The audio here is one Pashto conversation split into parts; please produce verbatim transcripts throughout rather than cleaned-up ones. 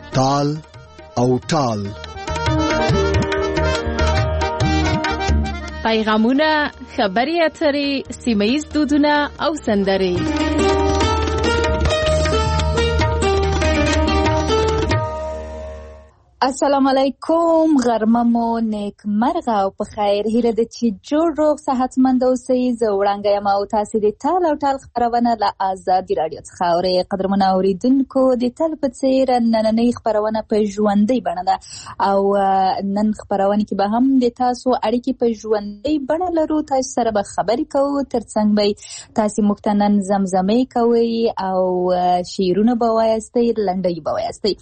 تال او ټال. پیغامونه، خبري اترې، سیمه‌ییز دودونه او سندرې. السلام علیکم، غرمه مو نیک مرغه او په خیر. هیله ده چې جوړ روغ صحتمند اوسئ. زه وړانګه یم او تاسې د ټال او ټال خپرونه له ازادي راډیو څخه اورئ. قدرمنو اورېدونکو، د تل په څېر نننۍ خپرونه په ژوندۍ بڼه ده او نن خپرونه کې به هم د تاسو اړیکې په ژوندۍ بڼه لرو. تاسو سره به خبرې کوو، ترڅنګ به تاسې موږ ته نن زمزمې کوئ او شعرونه به وایاستئ، لنډۍ به وایاستئ.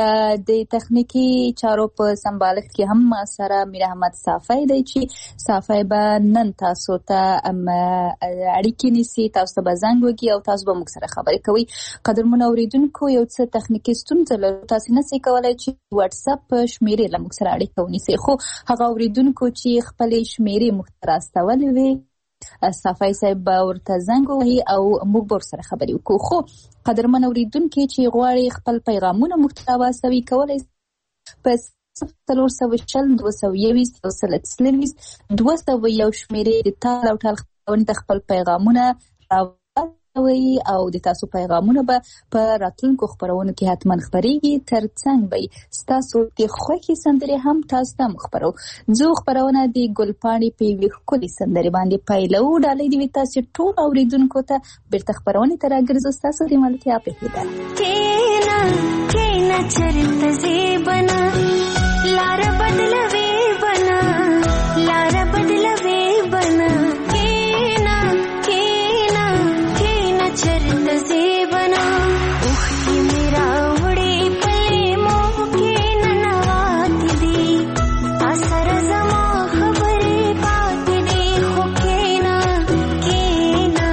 د تخنیکي چارو په سمبالښت کې هم ما سره میر احمد صافی دی چې صافی به نن تاسو ته اړیکې نیسي، تاسو ته به زنګ وکړي او تاسو به موږ سره خبرې کوئ. قدرمنو اورېدونکو، یو څه تخنیکي ستونزه لرو، تاسو نشئ کولی چې واتساپ شمیرې له موږ سره اړیکه ونیسئ، خو هغه اورېدونکو چې خپلې شمیرې موږ ته راستولې وي، صافی صاحب به ورته زنګ ووهي او موږ به ورسره خبرې وکړو. خو قدرمن اورېدونکي چې غواړي خپل پیغامونه موږ ته واستوي، کولی په څلور سوه شل دوه سوه یویشت یو سل څلرویشت دوه سوه یو شمېرې د تال او ټال خپرونې ته خپل پیغامونه راوړئ او د تاسو پیغامونه به په راتلونکو خپرونو کې حتما خپرېږي. ترڅنګ به ستاسو د خوښې سندرې هم تاسو ته خپرو. ځو خپرونه د ګلپاڼې په یوې ښکلې سندرې باندې پیلوو. ډالۍ دې وي تاسو ټول اورېدونکو ته. بیرته خپرونې ته راګرځو. ستاسو د ملتیا په هیله. کینا کینا چرته زیبنا لار بدلوي بنا لار بدلوي بنا کینا کینا کینا چرته زیبنا اوخي میرا وړي پلي مو کینا نوات دي اثر زما خبرې پات دي خو کینا کینا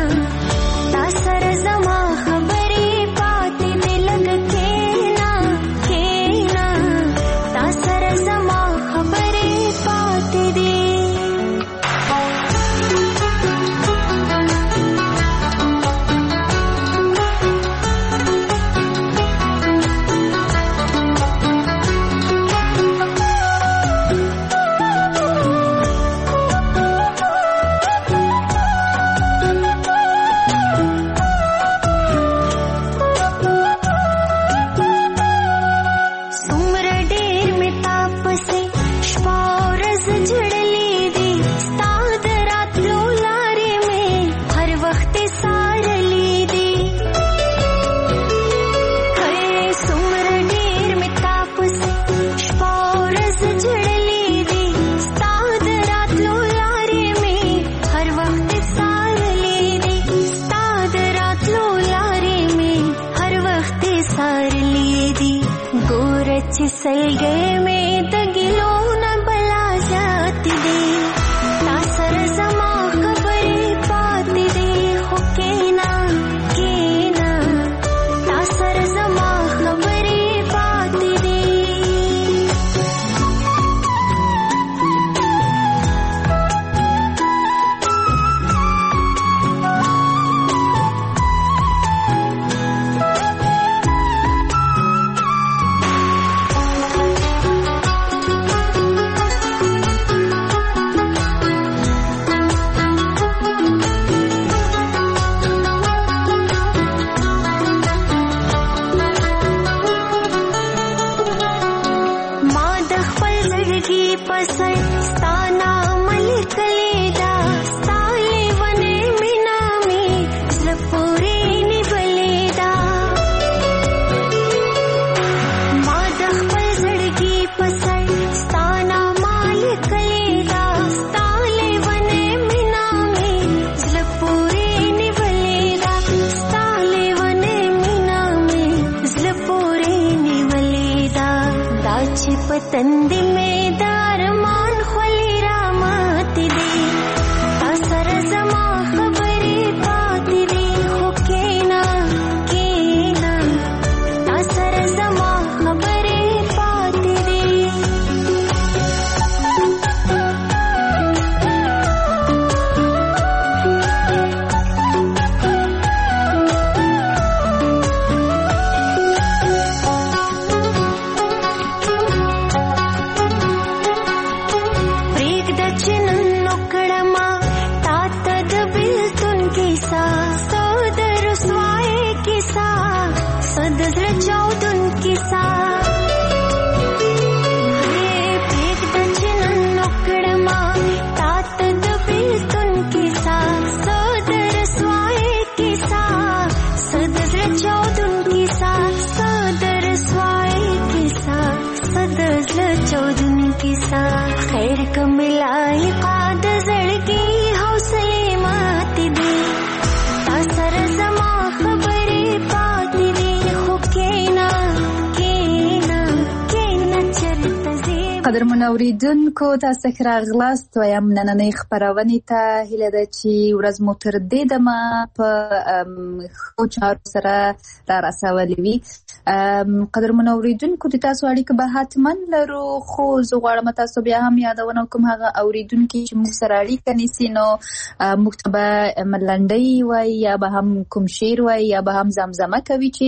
اثر زما خبرې پات دي لګ کینا کینا اثر زما خبرې پات دي. सलगे में दगिलो न बला जाती दे तासर जमा खबरे पाती दे हो केना केना तासर जमा खबरे पाती दे. पतंदी में दारमान खोली रामात दे तासर जमा खबरे पाती दे हो केना केना तासर जमा खबरे पाती दे. قدرمن اوریدونکو تاسو ښه راغلاست وایم نننۍ خپرونې ته هیله ده چې ورځ مو تر دې دمه په ښو چارو سره را رسولې وي. قدرمن اوریدونکو د تاسو اړیکه به حتما لرو، خو زه غواړم تاسو بیا هم یادونه وکړم هغه اوریدونکي چې موږ سره اړیکه نیسي نو موږ ته به لنډۍ وایي یا به هم کوم شعر وایي یا به هم زمزمه کوي چې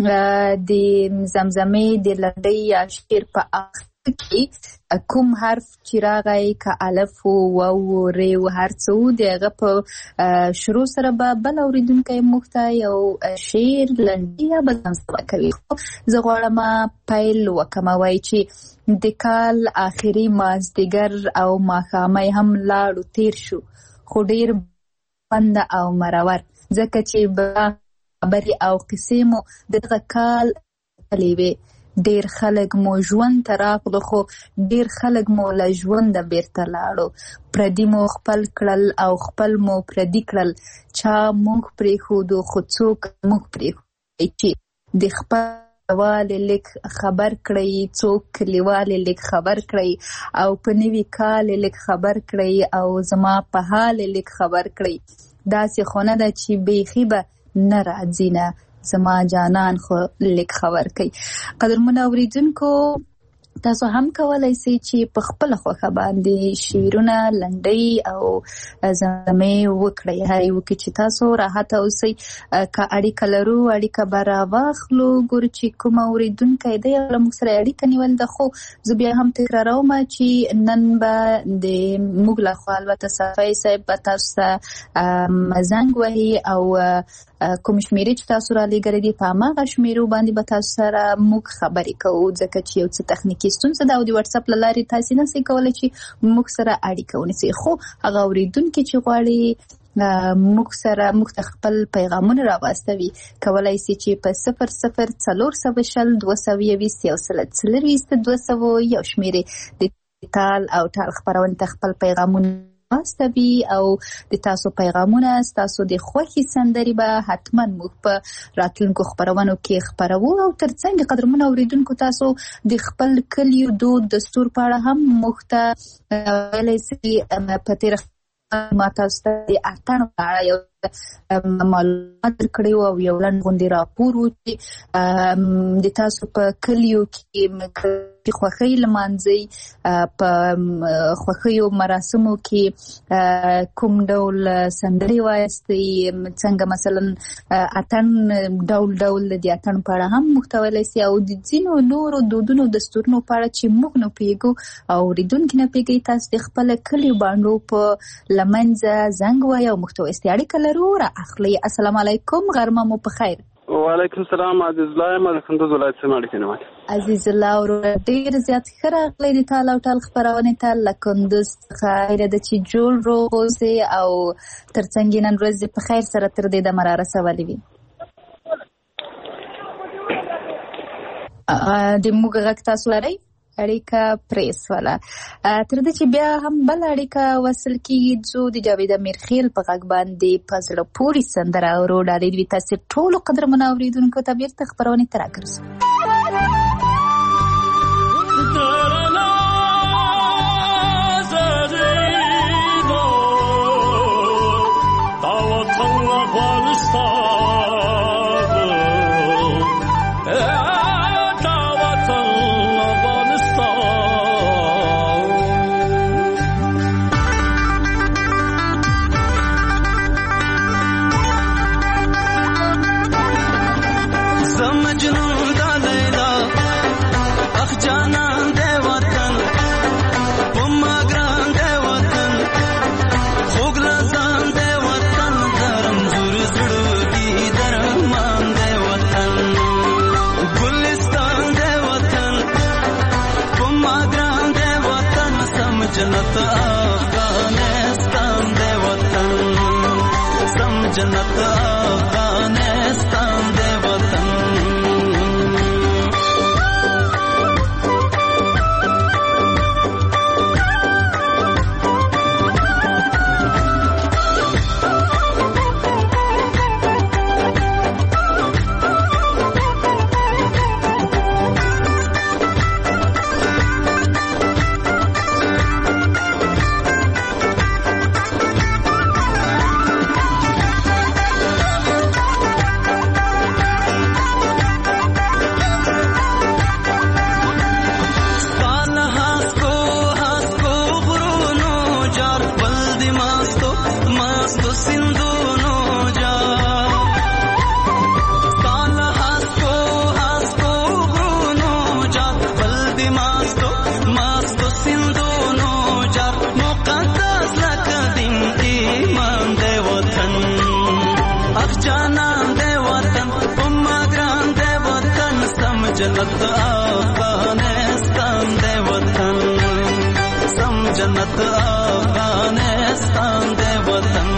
د زمزمې د لنډۍ یا شعر په اخر کې کوم حرف چې راغی که الف و واو ری و هر څه و د هغه په شروع سره به بل اورېدونکی موږ ته یو شعر لنډۍ یا به زمزمه کوي. زه غواړم پیل وکړم وایي چې د کال آخري مازدیګر او ماښامۍ هم لاړو تیر شو، خو ډېر خوند او مرور ځکه چې به خبرې او قصې مو دغه کال تلې وې. ډیر خلک مو ژوند ته راغلو خو ډیر خلک مو له ژونده بیرته لاړو. پردي مو خپل کړل او خپل مو پردي کړل، چا موږ پرېښودو خو څوک موږ پرېښودی چې د خپل کلیوالې لږ خبر کړئ، څوک کلیوالې لږ خبر کړئ او په نوي کال لږ خبر کړئ او زما په حال لږ خبر کړئ. داسې خو نه ده چې بیخي به نه راځي نه، زما جانان خو لیک خبر کوي. قدرمن اوریدونکو تاسو هم کولای شئ چې په خپل خوښه باندې شعرونه لنډۍ او زمزمې وکړئ، هر یو کې چې تاسو راحت اوسئ. که اړیکه لرو اړیکه به راواخلو، ګورو چې کوم اوریدونکی دی له موږ سره اړیکه نیول ده. خو زه بیا هم تکراروم چې نن به د موږ لخوا البته صفای صاحب به تاسو ته زنګ وهي او کوم شمیرې چې تاسو را لېږلې دي په هماغه شمیرو باندې به تاسو سره موږ خبرې کوو، ځکه چې یو څه تخنیکي ستونزه ده او د واتس اپ له لارې تاسو نه شئ کولی چې موږ سره اړیکه ونیسئ. خو هغه اورېدونکي چې غواړي موږ سره موږ ته خپل پیغامونه راواستوي کولی شي چې په صفر صفر څلور سوه شل دوه سوه یویشت یو سل څلرویشت دوه سوه یو شمیرې د ټال او ټال خپرونې ته خپل پیغامونه واستوي او د تاسو پیغامونه تاسو د خوښي سندري به حتما موږ په راتلونکو خبرونو کې خبرو. او ترڅنګ قدرمن اوریدونکو تاسو د خپل کلیو دود دستور په اړه هم موږ ته ویلی سي. په تیر ما تاسو ته د اتڼ په اړه یو معلومات درکړی و او یو لنډ غوندې راپور و چې د تاسو په کلیو کې خوښۍ لمانځئ، په خوښیو مراسمو کې کوم ډول سندرې وایستئ، څنګه مثلا اتڼ ډول ډول د دې اتڼ په اړه هم موږ ته ویلی سي او د ځینو نورو دودونو دستورونو په اړه چې موږ نه پوهېږو او اورېدونکي نه پوهېږي، تاسو د خپله کلیو بانډو په له منځه زنګ وایئ او موږ ته وایستئ. اړیکه لرو را اخلئ. السلام علیکم، غرمه مو په خیر. وعلیکم السلام. عزیز الله یم د کندوز ولایت څخه اړیکه نیولې. عزیز الله ورو ډېر زیات ښه راغلی د ټال او ټال خپرونې ته له کندوز څخه. هیله ده چې جوړ روغ اوسئ او ترڅنګ یې نن ورځ په خیر سره تر دې دمه را رسولې وي. د موږ غږ تاسو لرئ؟ اړیکه پریس والا تر دې چې بیا هم بل اړیکه وصل کیږي ځو د جاوید امیرخیل په غږ باندې په زړه پورې سندره اورو. ډالۍ دوی تاسو ټولو قدرمنو اوریدونکو ته بیرته خپرونې ته راګرځو. जन्नत अफगानिस्तान दे वतन, सम जन्नत अफगानिस्तान दे वतन. جنت افغانستان دے وطن سم جنت افغانستان دے وطن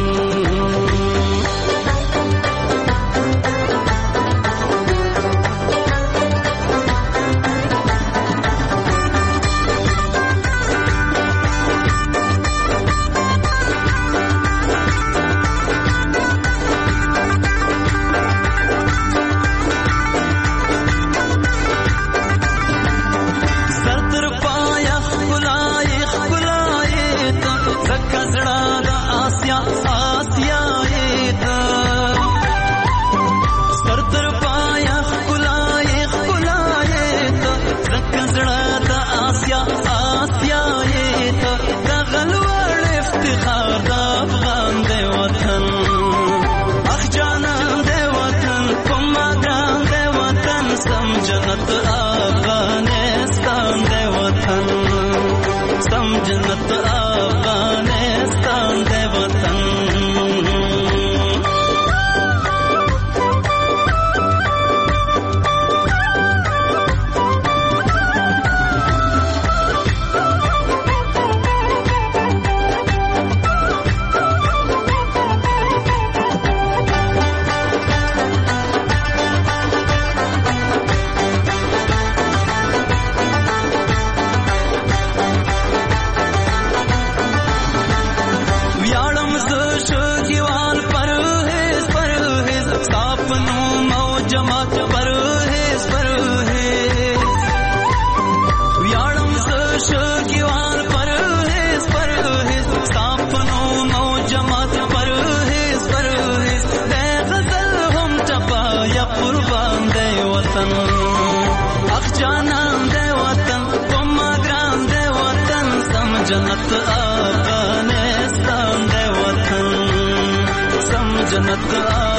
جنت افغانستان دے وطن سم جنت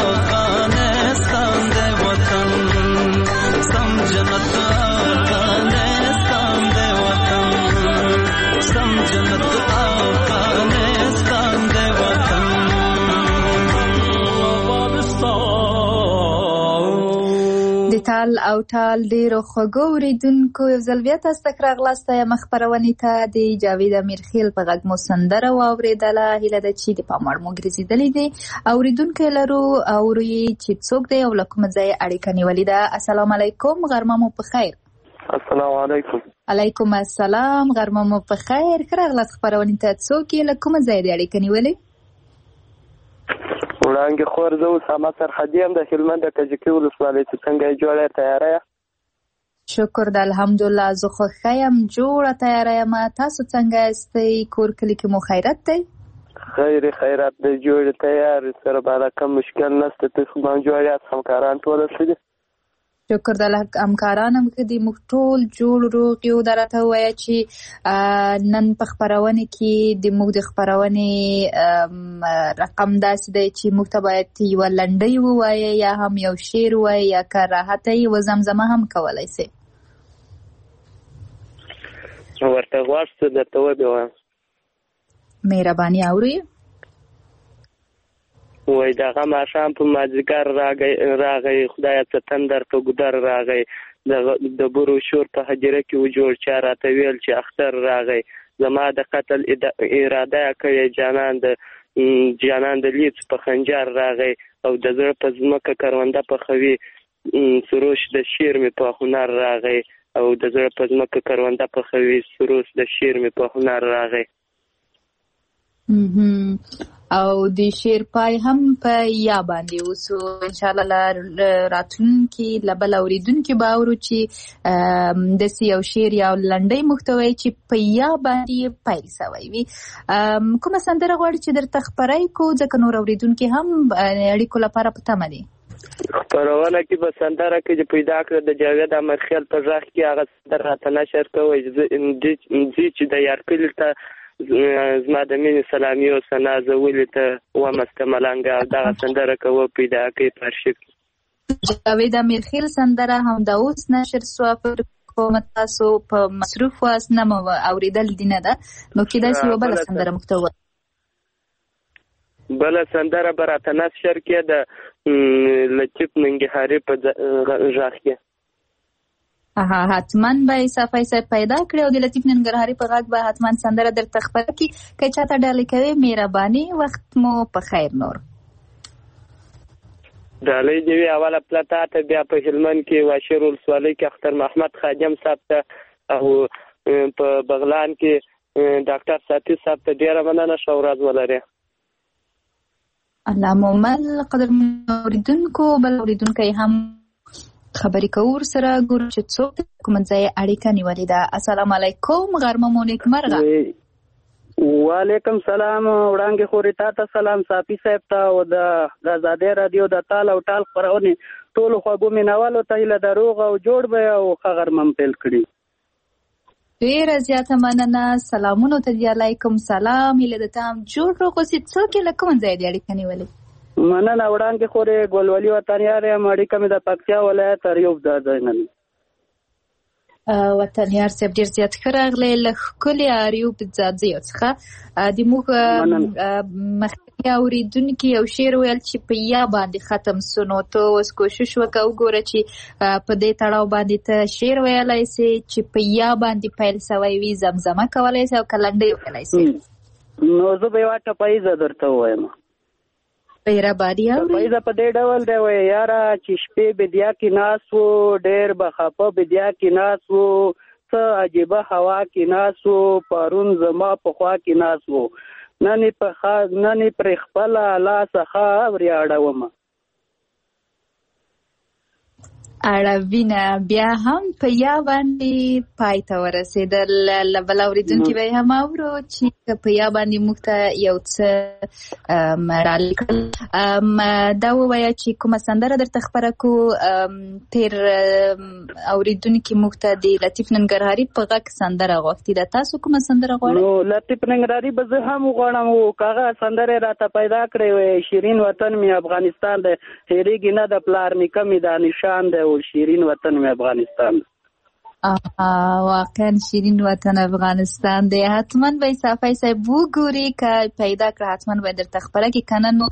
افغانستان دے وطن سم جنت افغانستان دے وطن سم جنت افغانستان دے وطن د تال او تال ډیرو خوږو اوریدونکو یو ځل بیا تاسو ته راغلاست یم خپرونې ته د جاوید امیرخیل په غږ مو سندره واورېدله. هیله ده چې د پام وړ مو ګرځېدلې دي. اوریدونکی لرو اوري چې څوک دی او له کومه ځایه اړیکه نیولې ده. السلام علیکم، غرمه مو په خیر. السلام علیکم. علیکم السلام، غرمه مو په خیر. ښه راغلاست خپرونې ته. څوک یې له کومه ځایه د اړیکه نیولې؟ وړانګې خور زه اسامه سرحدي یم د هلمند د کجکي ولسوالۍ. چې څنګه یې جوړه یې تیاره یه؟ شکر د الحمدلله زه خوښه یم، جوړه تیاره یم. تاسو څنګه یاستئ؟ کور کلي کې مو خیرت دی؟ خیر خیرت دی، جوړې تیار سره بالا کم مشکل نشته. تاسو باندې جوړ یاست؟ همکاران ټول ښه دي؟ شکر د الله همکاران هم ښه دي، موږ ټول جوړ روغ یو. دا راته ووایه چې نن په خپرونې کې د موږ د خپرونې رقم داسې دی چې موږ ته باید یوه لنډۍ ووایه یا هم یو شعر ووایه یا که راحته یې و زمزمه هم کولی سئ. ورته غواړم درته وبې وایم. مهرباني اورئ. وای دغه ماښام په مازدیګر راغی، خدایه څه تندر په ګودر راغی. د بروشور په هدیره کې و جوړ چا راته ویل چې اختر راغی. زما د قتل اراده یې کړې جانان د جانان د لیڅ په خنجر راغی. او د زړه په ځمکه کرونده پخوي سروش د شیر مې په هنر راغی. او د زړه په ځمکه کرونده پخوي سروش د شیر مې په هنر راغی. او د شعر پای هم په یا باندې اوسو انشاءالله راتلونکي له بل اوریدونکي به اورو چې داسې یو شعر یا لنډۍ محتوی چې په یا باندې پیل سوی وي. کومه سندره غواړي چې درته خپره کړو ځکه نور اوریدونکي هم اړیکو لپاره په تمه دي؟ خپرونه کې به سندره کې چې پیدا کړه د جاوید امیرخیل په غږ کې هغه سندره راته نشر کوئ ځي چې د یارکلي ته زما د مینې سلامي او ثنا زه ولې ته ومسته ملنګه. دغه سندره کوه پیدا کړئ په ارشیف کې. جاوید امیرخیل سندره همدا اوس نشر سوه. فکر کوم تاسو په مصروف واست، نه مو اورېدل دي نه ده، نو کېدای شي یوه بله سندره محتوا بله سندره به راته نشر کې د لطیف ننګهاري په غږ کې. اها حتما به صفای صاحب پیدا کړی او د لطیف ننګرهاري په غږ به حتما سندره درته خپره کړي. که چاته ډالۍ کوي مهرباني وخت مو په خیر. نور ډالۍ دې وي اوله پلتا ته، بیا په هلمند کې واشر ولسوالۍ کې اختر محمد خادم صاحب ته، او په بغلان کې ډاکټر ساتي صاحب ته ډیره مننه. ښه ورځ ولرئ. الله مومل قدر اوریدونکو بل اوریدونکی هم خبرې کوو سره ګورو چې څوک کوم ځای اړیکه نیولې ده. السلام علیکم، غرمه مو نیکمرغه. وعلیکم سلام، وړاندې خوري تا ته سلام صافي صاحب ته او د آزادۍ رادیو د تال او ټال خبرونه ټول خوږو مینوالو ته له دروغ او جوړ به او خبرمم پیل کړي. ډیره زیاته مننه. سلامونه ته دی. علیکم سلام. له د تام جوړ روغسي څوک له کوم ځای دی اړیکه نیولې؟ مننه وړاندې خوري ګولولي وطنیار یم، اړیکه مې د پکتیا ولایت اریوب د ځای نه. وطنیار صاحب ډیر زیات ښه راغلی له ښکلي اریوب ځاځیو څخه. د موږ مخکې اورېدونکي یو شعر ویل چې په یا باندې ختم سو، نو ته اوس کوشش وکړه وګوره چې په دې تړاو باندې ته شعر ویلی سې چې په یا باندې پیل سوی وي، زمزمه کولی سې او که لنډۍ ویلی سې. نو زه به یوه ټپایزه درته ووایم. مهرباني اورئ. ټپایزه په دې ډول دی وایي: یاره چې شپې بدیا کې ناست وو، ډېر به خفه بدیا کې ناست وو، څه عجیبه هوا کې ناست وو، پرون زما په خوا کې ناست وو، نن یې پرې خپله لاسه خاورې اړومه. اړوینه بیا هم په یا باندې پای ته ورسېدل. له بل اورېدونکي به یې هم اورو چې په یا باندې موږ ته یو څه ډالۍ کړل. دا ووایه چې کومه سندره درته خپره کړو. تېر اورېدونکي موږ ته د لطیف ننګرهاري په غږ سندره غوښتې ده. تاسو کومه سندره غواړئ؟ نو لطیف ننګرهاري به زه هم وغواړم، هغه سندره یې راته پیدا کړې وې: شیرین وطن مې افغانستان دی، هېرېږي نه د پلار نیکه مې دا نشان دی، او شیرین وطن مې افغانستان. واقعا شیرین وطن افغانستان دی. حتما به صافی صاحب وګوري، که پیدا کړه حتما به درته خپره کړي، که نه نو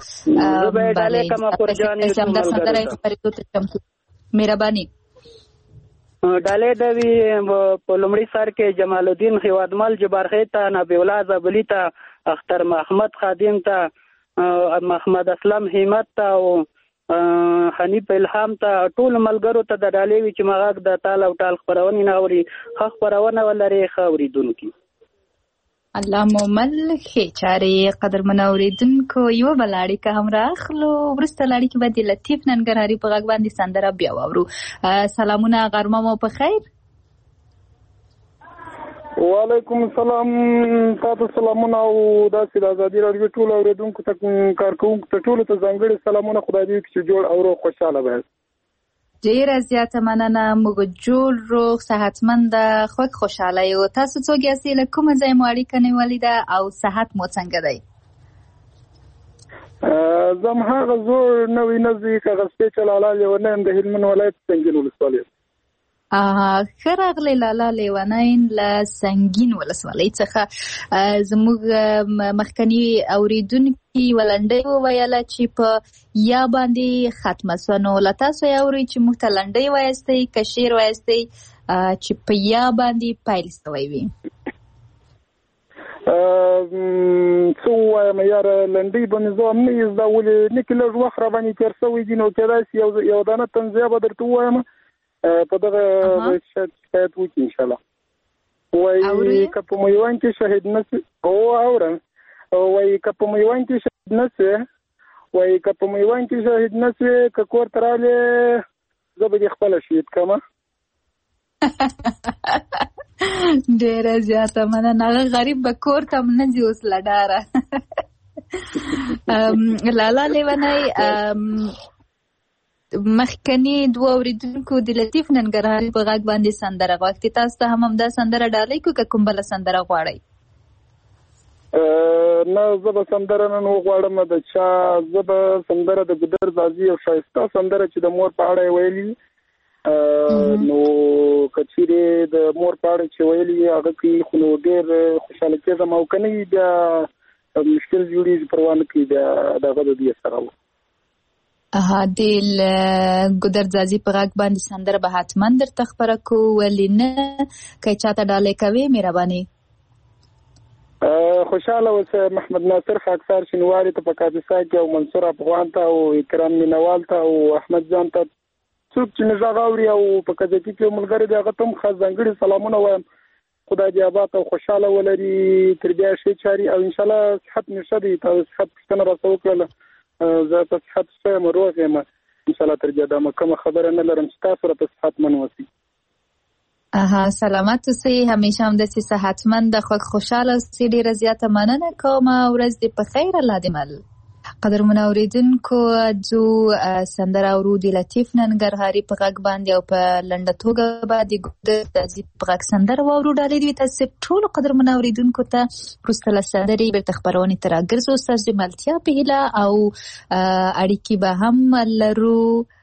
مهرباني. ډالۍ د وي په لومړي سر کې جمال الدین هیوادمل جبارخې ته، نبی الله زبلی ته، اختر محمد خادم ته، محمد اسلم همت ته او حنیف الهام ته، ټول ملګرو ته د ډالۍ وي چې مغاک د تال او ټال خپرونې نه اوري. ښه خپرونه ولري، ښه اورېدونکي. الله مومل ښې چارې. قدرمن اورېدونکو یوه بله اړیکه هم راخلو. وروسته له اړیکې به د لطیف ننګرهاري په غږ باندې سندره بیا واورو. سلامونه، غرمه مو په خیر. وعلیکم السلام. تاسو سلامونه او داسې د ازادي راډیو ټولو اورېدونکو ته، کارکوونکو ته ټولو ته ځانګړي سلامونه. خدای دې وکړي چې جوړ او روغ خوشحاله وئ. ډیره زیاته مننه. موږ جوړ روغ صحتمنده خوږ خوشحاله یو. تاسو څوک یاستئ؟ له کومه ځای مو اړیکه نیولې ده او صحت مو څنګه دی؟ زه هماغه زوړ نوی نزدیک هغه سپېچل لالا لیونی د هلمند ولایت سنګین ولسوالۍ. ښه راغلی لالا لیونی له سنګین ولسوالۍ څخه. زموږ مخکني اورېدونکي یوه لنډۍ وویله چې په یا باندې ختمه سوه، نو له تاسو یې اورئ چې موږ ته لنډۍ وایستئ که شعر وایستئ چې په یا باندې پیل سوی وي. څه ووایم یاره، لنډۍ به نظام نه یې زده، ولې نکې لږ وخت را باندې تېر سوی دي، نو کېدای شي یو دانه تنزیه به درته ووایم په دغه شاید وکړي انشاءالله. وایي که په میوند کې شهید نه سي، او اورم وایي که په میوند کې شهید نه سي، وایي که په میوند کې شهید نه سي، که کور ته رالې زه به دې خپله شهید کړمه. ډېره زیاته مننه. هغه غریب به کور ته هم نه ځي اوس له ډاره. لالا لیونی، مخکني دوه اورېدونکو د لطیف ننګرهاري په غږ باندې سندره غوښتې. تاسو ته هم همدا سندره ډالۍ کړو که کوم بله سندره غواړئ؟ نه، زه به سندره نن وغواړم د چا. زه به سندره د ګودر ځاځي یو ښایسته سندره چې د مور په اړه یې ویلي، نو که چیرې د مور په اړه چې ویلي هغه کوي، خو نو ډېر خوشحاله کېږم، او که نه وي بیا مشکل جوړېږي، پروا نه کوي، بیا د هغه د دې سره و. اها د ګودرځازي په غږ باندې سندره به حتما درته خبره کوو، ولې نه که چاته ډالۍ کوې مهرباني. خوشاله اوسه محمد ناصر خاکسار شینواري ته په کاپیسا کې او منصور افغان ته او اکرام مینوال ته او احمد جان ته څوک چې مې غږ اوري او په کجکي کې ملګری دی هغه ته هم خاص ځانګړي سلامونه وایم. خدای دې آباد او خوشاله ولري تر بیا شي چاري او ان شاء الله صحت نشه دي تاسو صحت څنګه راځو کړل زه په صحت سره مروه یم ان شاء الله تر بیا دا کوم خبره نه لرم چې تاسو را په صحت منوسی. اها سلامت اوسئ، همیشه هم داسې صحتمند خوشاله اوسئ. ډېره زیاته مننه کوم، ورځ دې په خیر، الله دې مل. قدرمن اوریدونکو جو سندره اورو د لطیف ننګرهاري په غږ باندې او په لنډه توګه باندې ګودرځازي په غږ سندره واورو. ډالۍ دې تاسو ټول قدرمن اوریدونکو ته وروسته له سندرې بیرته خپرونې ته راګرځو. ستاسو د ملتیا په هیله او اړیکې به هم لرو.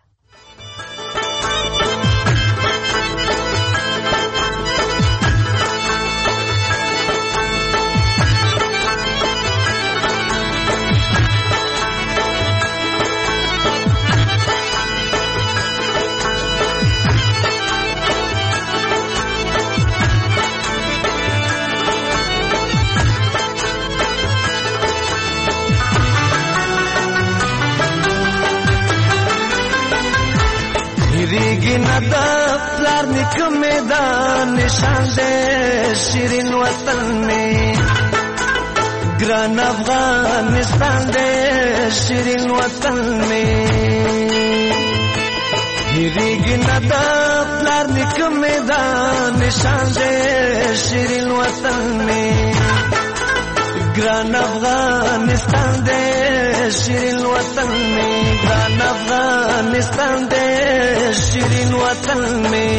ریگی ندا پلار نکم میدان نشان دے شیرین وطن میں گران افغانستان دے شیرین وطن میں ریگی ندا پلار نکم میدان نشان دے شیرین وطن میں گران افغانستان دے شیرین وطن میں گران افغانستان دے شیرین وطن میں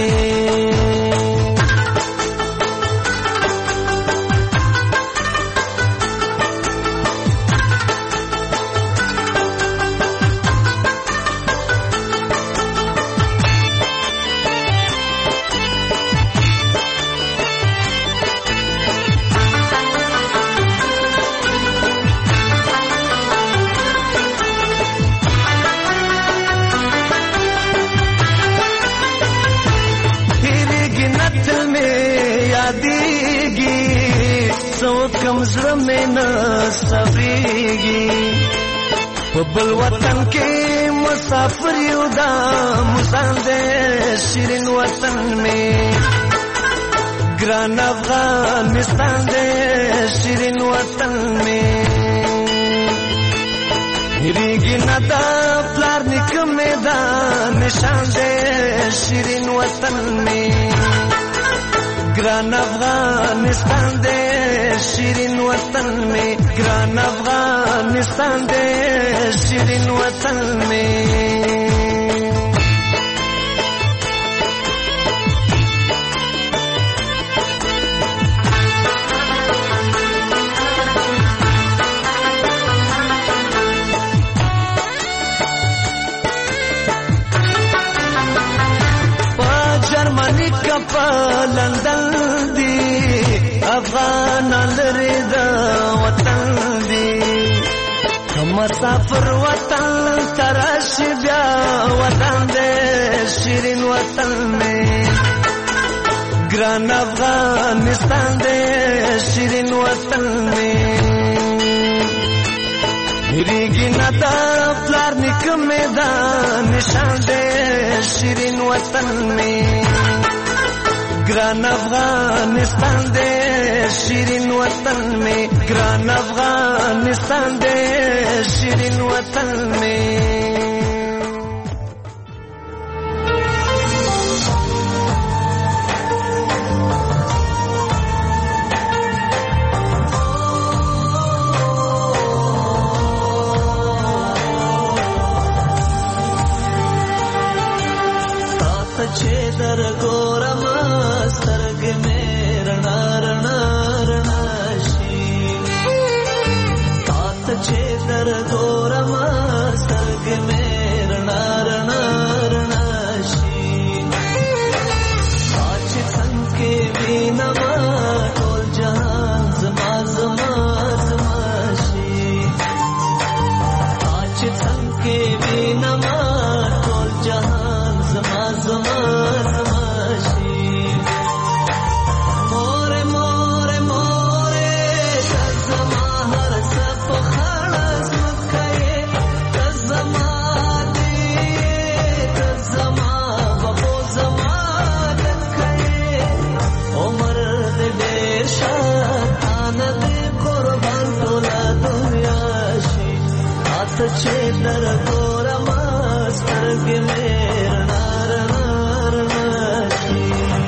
کمزر میں نہ سبریگی ببل وطن کے مسافر یودا مسان دے شیرین وطن میں گران افغانستان دے شیرین وطن میں ریگی ندا پلار نکم میدان نشان دے شیرین وطن میں گران افغانستان دے شیرین وطن میں گران افغانستان دے شیرین وطن میں جرمنی کا لندن دی افغان لردا وطن دی مسافر وطن ترش بیا وطن دے شیرین وطن میں گران افغانستان دے شیرین وطن میں ریگی ندا پلار نکم میدان نشان دے شیرین وطن میں گران افغانستان دے شیرین وطن میں گران افغانستان دے شیرین وطن میں छेदर गोरमा सर्ग में रणा रणा रणशी तात छेदर गोरमा सर्ग में रणा रणा रणशी आज संके बीनमा टोल जहान जमा जमा जमाशी आज संके बीनमा چې در ګورم سترګې مې رڼا رڼا رڼا شي.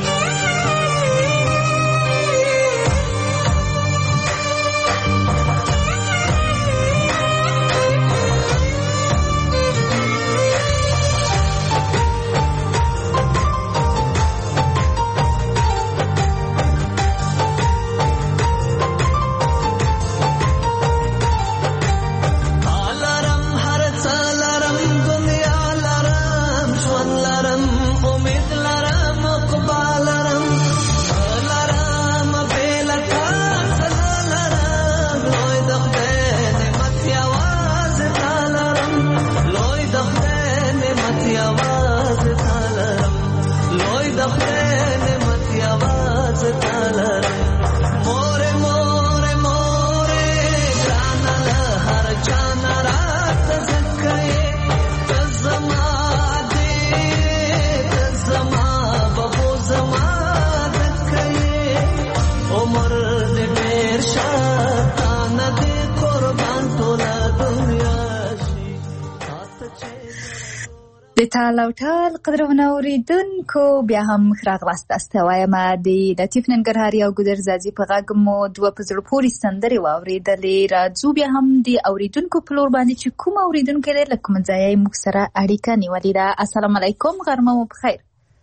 د ټال او ټال قدرمنو اوریدونکو بیا هم ښه راغلاست. تاسو وایم د لطیف ننګرهاري او ګودر زازي په غږ مو دوه په زړه پورې سندرې واورېدلې. راځو بیا هم د اوریدونکو په لور باندې چې کوم اوریدونکی دی له کوم ځایه یې موږ سره اړیکه نیولې ده. السلام علیکم، غرمه مو بخیر.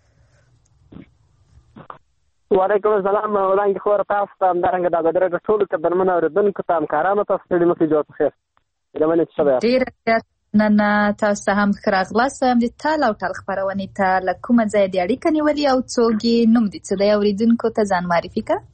وعلیکم السلام. وړاندې خو تاسو ته همدارنګه د ګودر د ټولو قدرمنو اوریدونکو ته همکارانو ته ستړي مه کړئ. جوړ په خیر. لمنې څه ده ډېره نن تاسو هم ښه راغلاست. د ټال او ټال خپرونې ته له کومه ځایه د اړیکه نیولې او څوک یې نوم دې څه دی؟ اوریدونکو ته ځان معرفي کړه.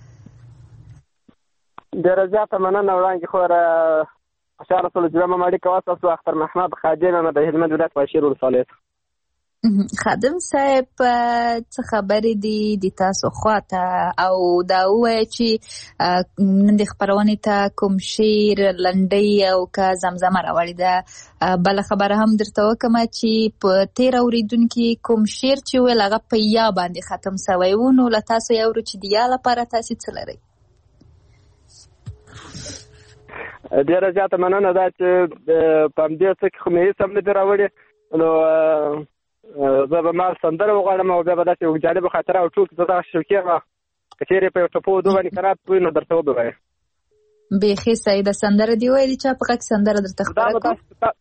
ډېره زیاته مننه. وړاندې خو خوشحاله شولو چې زما اړیکه واستاسو. اختر محمد خادم یم د هلمند ولایت پنجشیر ولسوالۍ. خادم صاحب څه خبرې دي د تاسو خواته او دا ووایه چې نن د خپرونې ته کوم شعر، لنډۍ او که زمزمه راوړې ده؟ بله خبره هم درته وکړم چې په تېر اورېدونکي کوم شعر چې ویل هغه په یا باندې ختم سوی و، نو له تاسو یې اورو چې د یا لپاره تاسې څه لرئ؟ ډېره زیاته مننه. دا چې په همدې څه کې خو مې هېڅ هم نه دي راوړي، نو زه به ما سندره وغواړم او بیا به داسې یو جالبه خاطره او ټول زه دغه شوقي یم. که چېرې په یو ټپو ودو باندې قناعت وي نو درته وبوایم. بیخي صحیح ده. سندره دې ویلې چا په غږ سندره درته خپره کړو؟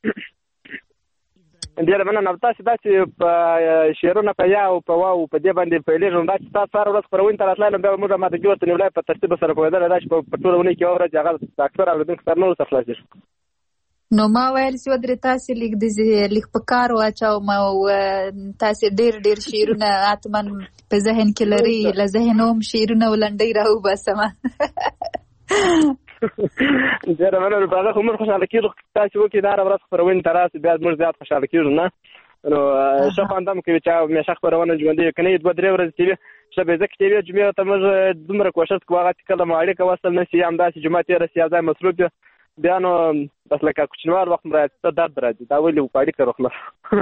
ډېره مننه. تاسې دا چې په شعرونه په یا او په واو په دې باندې پیلېږم، دا چې تاسو هره ورځ خپرونې ته راتللی نو بیا به موږ ما د جوړ ته نیولی په ترتیب سره پوهېدلی دا چې په ټوله اونۍ کې یوه ورځ هغه د اکثر اورېدونکو سره نورو سره خلاصېږي. نو ما ویل چې ودرې تاسې لیک د لیک په کار واچوم او تاسې ډېر ډېر شعرونه حتما په ذهن کې لري، له ذهنه هم شعرونه او لنډۍ راوباسمه. ډېره مننه. په هغه خو موږ خوشحاله کېږو. تاسې وکړئ دا هره ورځ خپرونې ته راسئ بیا موږ زیات خوشحاله کېږو. نه نو ښه خوند هم کوي چې همیشه خپرونه ژوندۍ وي. که نه یې دوه درې ورځې چې وي ښه به ځکه چې وي جمعې ته موږ دومره کوښښ کوو هغه چې کله مو اړیکه وصل نه شي یا همداسې جمعه تېره شي یا ځای مصروف وي بیا نو بس لکه کوچنیوال وخت م راځي ته درد راځي. دا ولې په اړیکه روخله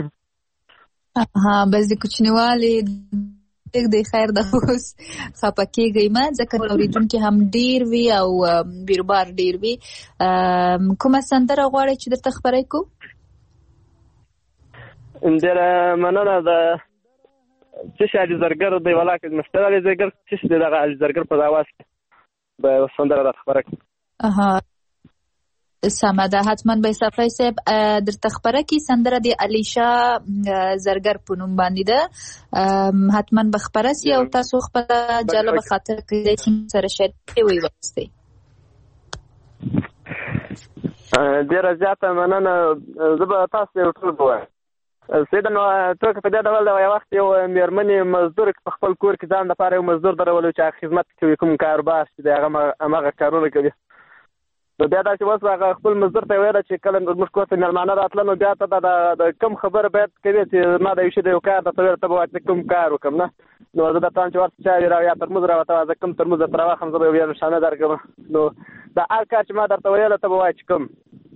ها بس د کوچنیوالې د خیر د اوس خفه کېږئ مه، ځکه اورېدونکي هم ډېر وي او بیروبار ډېر وي. کومه سندره غواړئ چې درته خپره کړو؟ ډېره مننه. د څه شي علي زرګر دی ولاکه مستر علي زرګر څه شي دی دغه علي زرګر په اواز کې به سندره راته خپره کړي. سمه ده، حتما به صفای صاحب درته خپره کړي. سندره د علیشا زرګر په نوم باندې ده، حتما به خپره سي او تاسو خپله جالبه خاطر کړئ چې سره شریکې ویوستئ. ډېره زیاته مننه. زه به تاسو یو ټول ووایم. سیده نو ټوکې په دې ډول ده، یو وخت یو مېرمنې مزدور په خپل کور کې ځان دپاره یو مزدور درولو چې هغه خدمت کوي، کوم کاروبار چې دی هغه هماغه کارونه کوي. نو بیا دا چې اوس هغه خپل مزدور ته یې ویله چې کله زموږ کور ته مېلمانه راتله نو بیا ته د کوم خبره باید کوي چې ما د یو شي د یو کار درته ویله ته به وایې چې کوم کار وکړم. نه نو زه درته وایم چې ورته چای را یا ترموز راوته زه کوم ترموز درته راواخلم، زه به یو بیا نښانه درکړم. نو دا هر کار چې ما درته ویله ته به وایې چې کوم.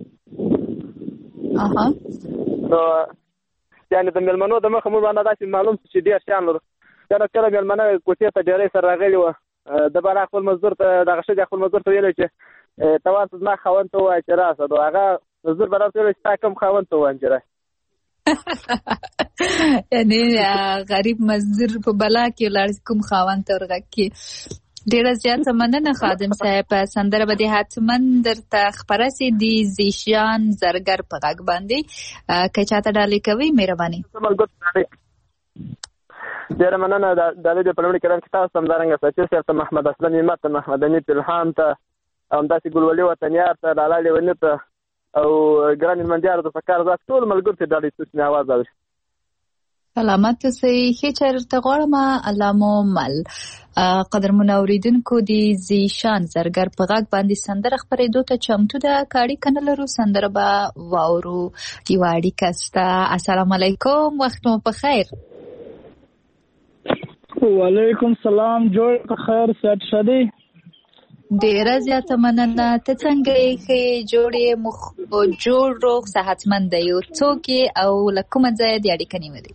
نو یعنې د مېلمنو د مخه موږ باندې داسې معلوم شو چې ډېر شیان لرو. بیا نو کله مېلمنه کوڅې ته ډېرۍ سره راغلي وه، د به خپل مزدور ته دغه ښځې خپل مزدور ته ویلی چې ته ورته زما خاوند ته ووایه چې راسه. نو هغه مزدور به راته ویل چې تا کوم خاوند ته وانجره یعنی غریب مزدور په بلا کې ولاړ کوم خاوند ته ورغږ کې. ډیره زیاته مننه خادم صاحب. سندره به دې حتما درته خپره سي د زیشان زرګر په غږ باندې. که چاته ډالۍ کوي مهرباني. ډیره مننه. ډالۍ دې په لومړي کرام کې تاسو همدارنګه سچي صاحب ته، محمد اسلم همت ته، محمد حنیف الهام ته، او همداسې ګلولي وطنیار ته، لالا لیوني ته او ګران المندیار ته پکار ده ټول ملګرو ته ډالۍ څه आवाज اوري. سلامت اوسئ. ښه چېرته غواړم الله مو مل. قدرمنو اوریدونکو د زیشان زرګر په غږ باندې سندره خپرېدو ته چمتو ده. که اړیکه نه لرو سندره به واورو. یوه اړیکه شته. السلام علیکم، وخت مو په خیر. وعلیکم سلام، جوړ په خیر، صحت ښه دی؟ ډیره زیاته مننه. ته څنګه یې؟ ښه جوړ یې؟ مخ جوړ روغ صحتمند یو. څوک یې او له کومه ځایه دې اړیکه نیولې؟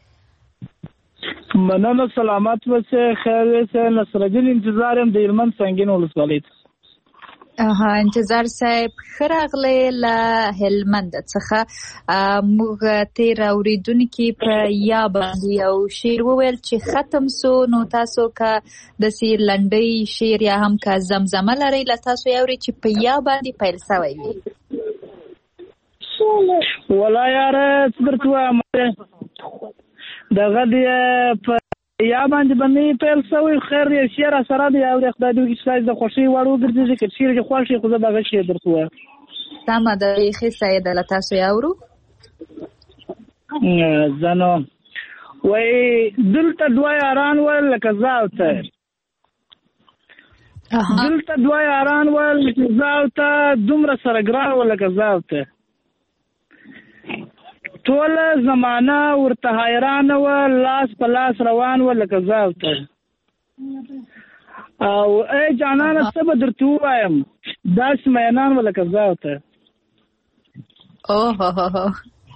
مننه، سلامت اوسئ، خیر اوسئ. نصرالدین انتظار یم د هلمند سنګین ولسوالۍ ته. ها انتظار صاحب ښه راغلی له هلمند څخه. موږ تېر اورېدونکي په یا باندې یو شعر وویل چې ختم سو، نو تاسو که داسې لنډۍ شعر یا هم که زمزمه لرئ له تاسو یې اورئ چې په یا باندې پیل سوی وي. ولا یاره څه درته ووایم، دغه دې په یا باندې باندې پیل سوی. خیر یو شعر سره دی او خدای دې وکړي چې تاسو د خوښۍ وړ وګرځي. که شعر کې خوښ شي خو زه دغه شعر درته وایم. سمه ده، بیخي سیه ده، له تاسو یې اورو. زه نو وایي دلته دوه یاران ول لکه زه او ته، دلته دوه یاران ول لکه زه او ته، دومره سره ګران ول لکه زه او ته، ټوله زمانه ورته حیرانه وه، لاس په لاس روان وه لکه زه او ته. او ای جانانه څه به درته ووایم، داسې مینان وه لکه زه او ته. اوه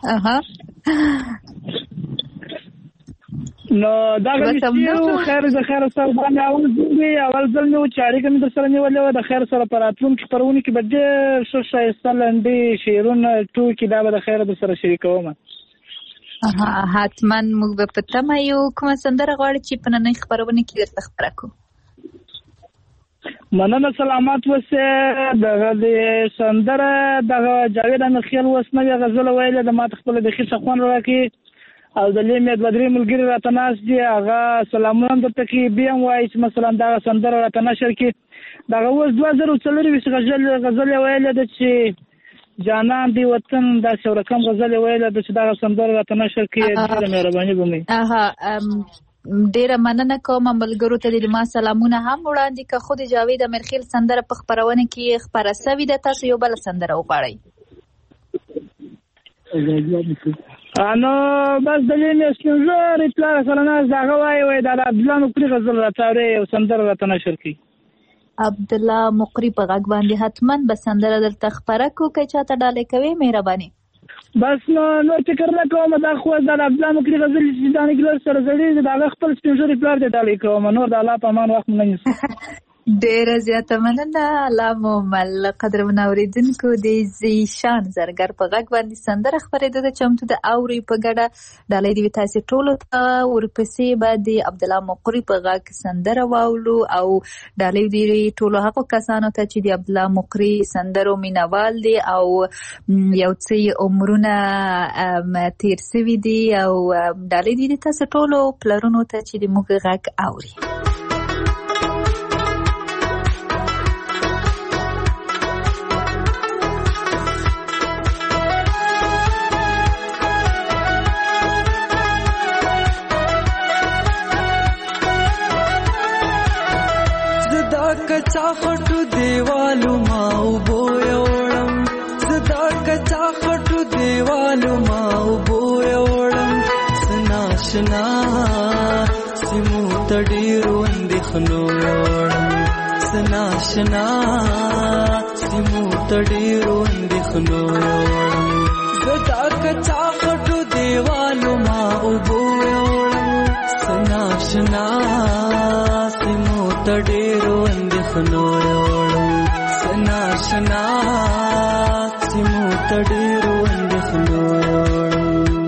نو دغه مې خیر د خیر سره باندې اول ځل اول ځل مې و چې اړیکه مې در سره نیولې وه. د خیر سره په راتلونکي خپرونې کې به ډېر ښه ښایسته لنډې شعرونه ټوکې دا به د خیر در سره شریکوم. حتما موږ به په تمه یو. کومه سندره غواړې چې په نننۍ خپرونې کې درته خپره کړو؟ مننه، سلامت اوسئ. دغه د سندره دغه جاوید امیرخیل اوس نوې غزله ویلې ده، ما ته خپله بیخي ښه خوند راکړي. او د لیمې دوه درې ملګري راته ناست دي، هغه سلامونه هم درته کوي. بیا هم وایي چې مثلا دغه سندره راته نشر کړي. دغه اوس دوه زره څلرویشت غزل غزل یې ویلې ده چې جانان دی وطن، داسې یو رقم غزل یې ویلې ده چې دغه سندره راته نشر کړي. ډېره مهرباني به مې. ډیره مننه کوم. ملګرو ته د ما سلامونه هم وړاندې که. خو د جاوید امیرخیل سندره په خپرونه کې خپره سوې ده. تاسو یو بله سندره وغواړئ. نو بس دلیل مې سپین ږیري پلار سره ناست د هغه وایي وایي دا د عبدالله مقري غزل راته اورې یو سندره راته نشر کړي. عبدالله مقري په غږ باندې حتما به سندره درته خپره کړو. که چاته ډالۍ کوې مهرباني. بس نو نور فکر نه کوم. دا خو د عبدالله مقري غزل چې دانې ګلر سره زړېږي د هغه خپل سپین ږیري پلار ته ډالۍ کوم. نور د الله په امان وخت مو نه نیسي. ډیره زیاته مننه. الله مو مل. قدرمنو اورېدونکو د زیشان زرګر په غږ باندې سندره خپرېدو ته چمتو ده. اورئ په ګډه. ډالۍ دې وي تاسې ټولو ته. ورپسې به د عبدالله مقري په غږ سندره واولو او ډالۍ دې ټولو هغو کسانو ته چې د عبدالله مقري سندرو مینوال دي او یو څه عمرونه تیر سوي دي، او ډالۍ دې تاسې ټولو پلرونو ته چې د موږ غږ اوري. کچا خټو دیوالو ما وبو یوړم، زدا کچا خټو دیوالو ما وبو یوړم، سنا شنا سیمو تډیرو اندخنو یوړم، سنا شنا سیمو تډیرو اندخنو یوړم، زدا کچا خټو دیوالو ما وبو یوړم، سنا شنا سیمو تډیرو اندخنو یوړم، سنا شنا سیمو تډیرو اندېښنو یوړم.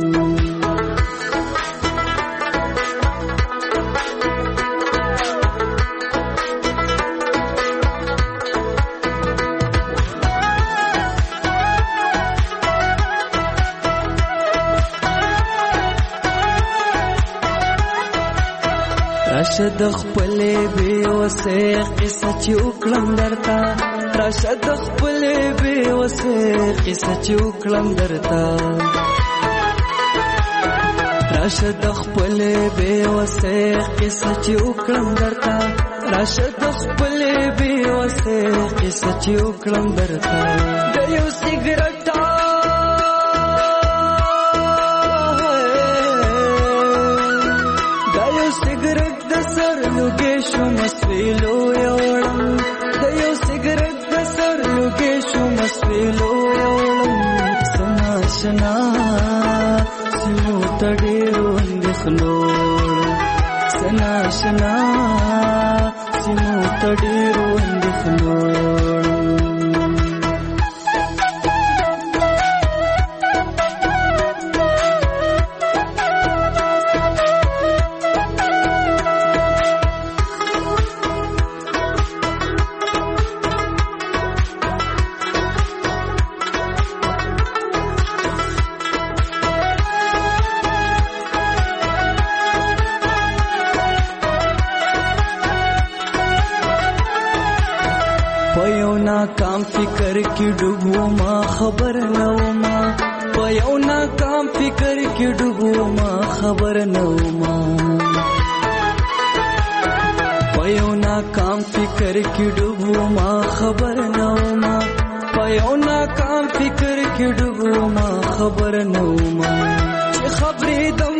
راشه د خپلې بې وسې قصه چې وکړم درته، راشه د خپلې بې وسې قصه چې وکړم درته، راشه د خپلې بې وسې قصه چې وکړم درته، راشه د خپلې بې وسې قصه چې وکړم درته. د یو سیګرټ سیګرټ د سر لوګې شو مسویلو یوړم، د یو سیګرټ د سر لوګې شو مسویلو یوړم. سنا شنا سیمو تډیرو اندېښنو یوړم، سنا شنا سیمو تډیرو اندېښنو یوړم. ناکام فکر کی ډوبو ما خبر نو ما، په یو ناکام فکر کی ډوبو ما خبر نو ما، په یو ناکام فکر کی ډوبو ما خبر نو ما، په یو ناکام فکر کی ډوبو ما خبر نو ما. چې خبرې دم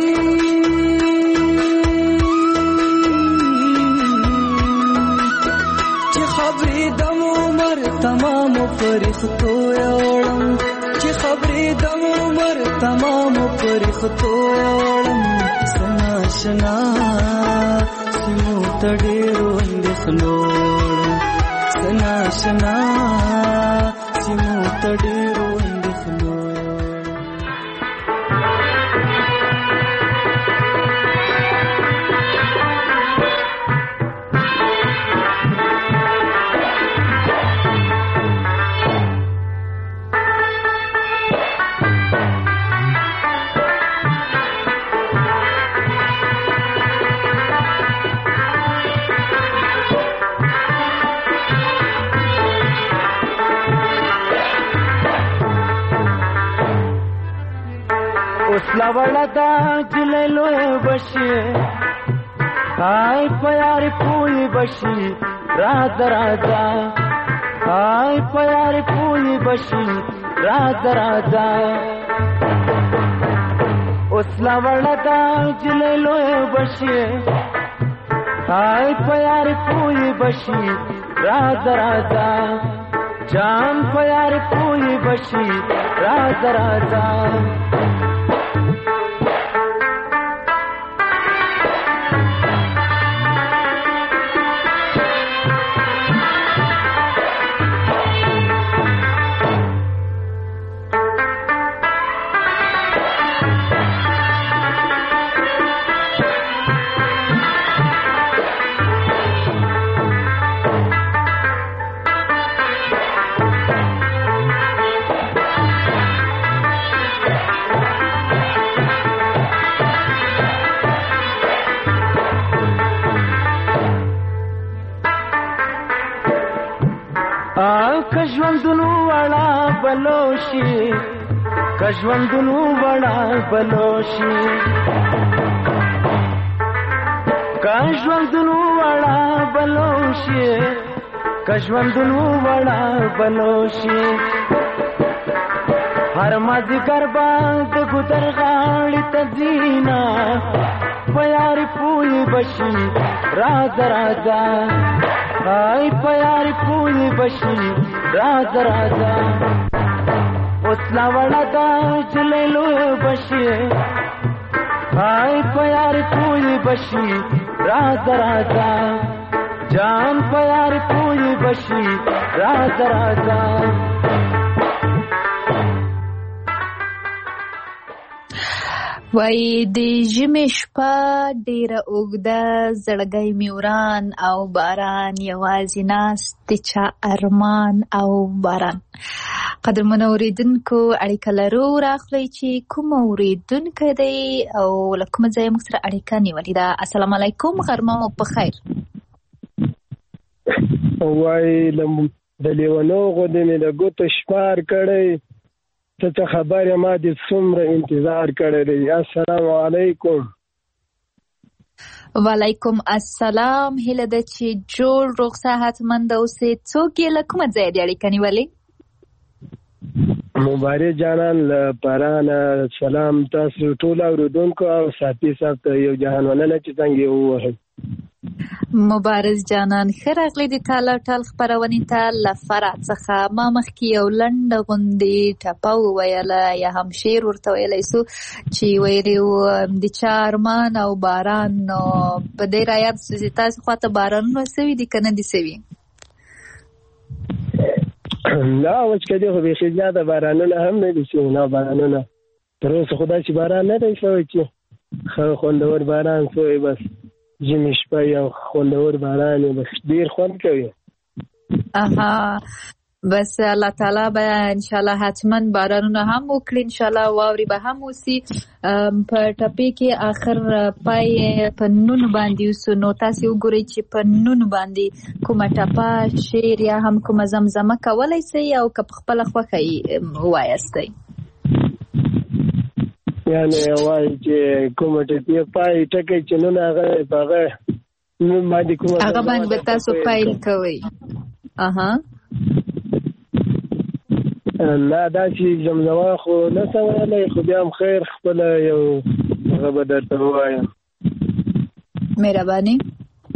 چې خبرې دم تمام فرښتو یوړم، چې خبرې د عمر تمام فرښتو یوړم. سنا شنا سیمو تډیرو اندېښنو یوړم، سنا شنا سیمو تډیرو اندېښنو یوړم. لوړه دا جلې لوی بشي، هاي پیار پوي بشي راز راځه، هاي پیار پوي بشي راز راځه. اوس لوړه دا جلې لوی بشي، هاي پیار پوي بشي راز راځه، جان پیار پوي بشي راز راځه. کژوندونو وړا بلوشي، کژوندونو وړا بلوشي، کژوندونو وړا بلوشي، کژوندونو وړا بلوشي. هر مازیګر باندې ګودر غاړې ته ځینا، پیار پوي بشي راز راځه، هاي پیار پوي بشي راز راځه. اوس لا وړه دا جلې لوی بشي، هاي پیار پوي بشي راز راځه، جان پیار پوي بشي راز راځه. وای د ژمي شپه ډیره اوږده، زړګی مې وران او باران، یوازې ناست د چا ارمان او باران. قدرمنو اوریدونکو اړیکه لرو، راغلی چې کوم اوریدونکی دی او له کومه ځایه موږ سره اړیکه نیولې ده. السلام علیکم، غرمه مو په خیر. وای د لیونو غوندې مې د ګوتو شمار کړی، ته څه خبرې ما دې څومره انتظار کړی دی. السلام علیکم. وعلیکم السلام. هیله ده چې جوړ روغ صحتمند اوسې. څوک یې له کومه ځایه دې اړیکه نیولې؟ مبارک جانان له پرانه. سلام تاسو ټول اورېدونکو او ساتي صاحب ته یو جهان مننه چې څنګه یې ووهئ. مبارز جانان ښه راغلی د تاله ټال خپرونې ته. له فرع څخه ما مخکې یو لنډه غوندې ټپه وویله، یا هم شعر ورته ویلی سو چې ویلي و د چا ارمان او باران. نو په دې رایاد سو چې تاسو خواته بارانونه سوي دي که نه دي سوي؟ نه وچکدي خو بیخي زیاته بارانونه هم نه دي سوي. نه بارانونه تر اوسه خو داسې باران نه دی سوی چې ښه خوندور باران سوی. بس ژمي شپه یو خوندور باران بس ډیر خوند کوي. اها بس الله تعالی به انشالله حتما بارانونه هم وکړي، انشالله واوري به هم وسی. په ټپې کې آخر پای په نون باندې وسو، نو تاسو وګورئ چې په نون باندې کومه ټپه شعر یا هم کومه زمزمه کولای شئ او که په خپله خوښه یې ووایاستئ. یعنی وایي چې کومه ټپې پای ټکی چې نون هغه په هغه نون باندې کومه هغه باندې به تاسو پیل کوئ. اها نه داسې زمزمه خو نه څه ویلی، خو بیا هم خیر خپله یو هغه به درته ووایم. مهرباني.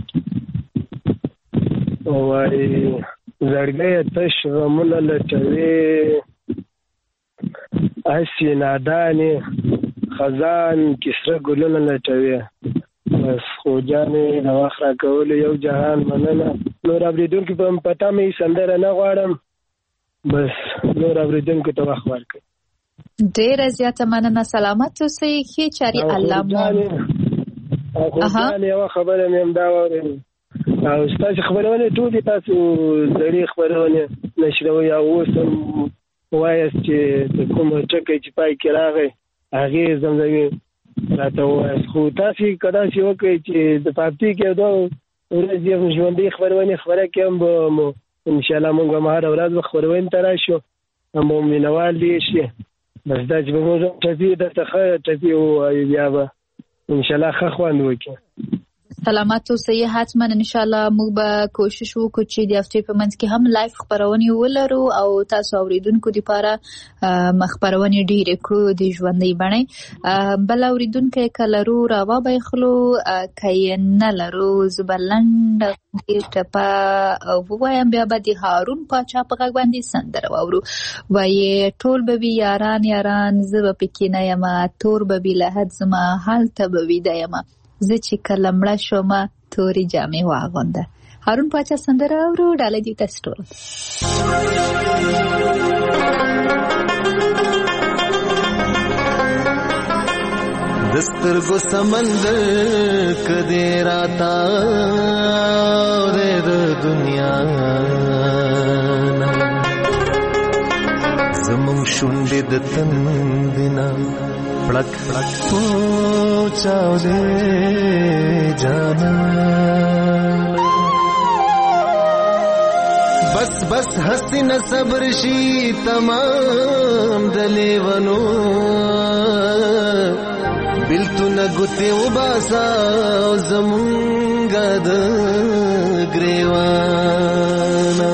وایي زړګیه تش غمونه لټوې، هسې نادانې خزان کسره ګلونه لټوې. بس خو جانې د وخت راکولو یو جهان مننه. نور اورېدونکي په پته مې سندره نه غواړم، بس نور اورېدونکو ته وخت ورکړئ. ډېره زیاته مننه. سلامت اوسئ. ښې چارې الله مو. خو یوه خبره مې هم دا واورېده، او ستاسې خپرونې ټولې تاسو زړې خپرونې نشروئ او اوس هم وایاست چې د کوم ټکی چې پای کې راغی هغې زمزمې راته ووایاست. خو تاسې که داسې وکړئ چې د پاپتي کې دوه ورځې هم ژوندۍ خپرونې خپره کړې، هم به مو انشاءالله موږ به هره ورځ به خپرونې ته راشو، هم به مینوال دې شي. بس دا چې به موږ ټپې درته ښه ټپې ووایو، بیا به انشاءالله ښه خوند وکړي. سلامت اوسئ. حتما انشاءالله موږ به کوشش وکړو چې د هفتې په منځ کې هم لایف خپرونې ولرو او تاسو اوریدونکو دپاره خپرونې ډېرې کړو د ژوندۍ بڼې. بل اوریدونکی که لرو راوبایخلو، که یې نه لرو زه به لنډه ټپه ووایم، بیا به د هارون پاچا په غږ باندې سندره واورو. وایي ټول به وي یاران یاران، زه به پکې نه یمه، تور به وي لحد زما هلته به ویده یمه، زه چې کله مړه شومه تورې جامې واغونده. هارون پاچا سندره اورو، ډالۍ دې تاسو ټول. د سترګو سمندر کدی راتا د دنیا زمون شونډې د تندنا پړک پړک پوچاو دې جانا. بس بس حسین صبر شي تمام دلیونو، بلتونه ګوتې وباسا زمونږه د ګریوانا.